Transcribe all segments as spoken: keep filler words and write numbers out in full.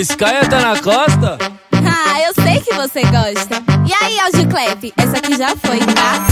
Sky tá na costa? Ah, eu sei que você gosta. E aí, Audiclep, essa aqui já foi, tá?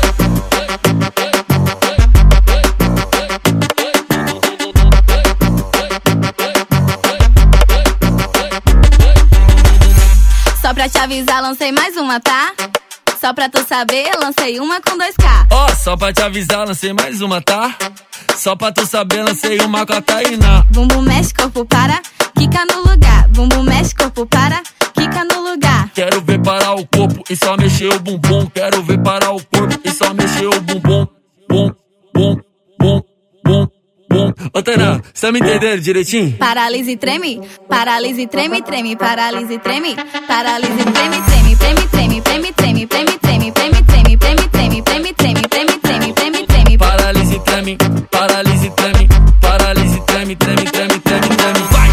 Só pra te avisar, lancei mais uma, tá? Só pra tu saber, lancei uma com dois K. Ó, oh, só pra te avisar, lancei mais uma, tá? Só pra tu saber, lancei uma com a Tainá. Bumbum mexe, corpo para, quica no lugar. Bumbum mexe, corpo para, quica no lugar. Quero ver parar o corpo e só mexer o bumbum. Quero ver parar o corpo e só mexer o bumbum. Bum, bum, bum, bum, bum. Ô Tainá, você tá me entendendo direitinho? Paralise e treme, paralise e treme, treme, paralise e treme, paralise e treme, treme, treme, treme, treme, treme, treme, treme, treme, treme, treme, treme, treme, treme, treme, treme, treme, treme. Paralise e treme, paralise e treme, paralise e treme, treme, treme, treme, treme. Vai!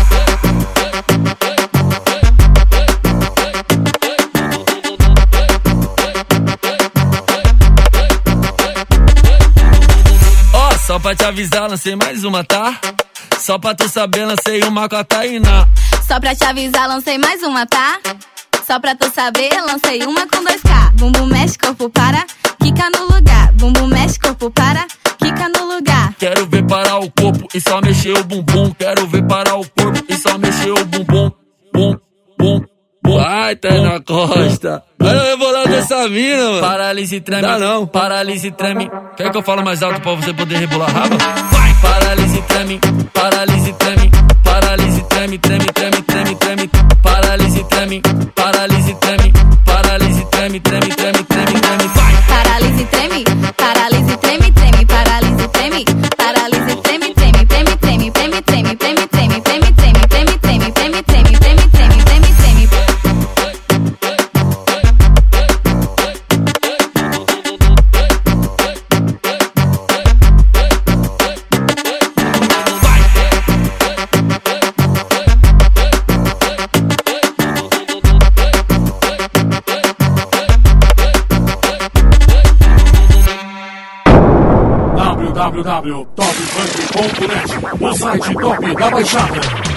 Ó, só pra te avisar, lancei mais uma, tá? Só pra tu saber, lancei uma com a Tainá. Só pra te avisar, lancei mais uma, tá? Só pra tu saber, lancei uma com dois K. Bumbum mexe, corpo para, quica no lugar. Bumbum mexe, corpo para, quica no lugar. Quero ver parar o corpo e só mexer o bumbum. Quero ver parar o corpo e só mexer o bumbum. Bum, bum, bum. Vai, Tainá Costa. Olha eu vou lá dessa mina, mano. Paralise e treme. Dá não. Paralise e treme. Quer que eu fale mais alto pra você poder rebolar a raba? Vai! Paralise e treme. Paralise e treme. Paralise e treme, treme, treme, treme, treme. Paralise e treme. Paralise e treme. Paralise e treme, treme, treme, treme, treme. Vai! Paralise e treme, paralise e treme, treme, paralise e treme, paralise e treme, treme, treme, treme, treme, treme, treme, treme, treme, treme, treme, treme, treme, treme, treme, treme, treme, treme. w w w ponto top funk ponto net, o site top da Baixada.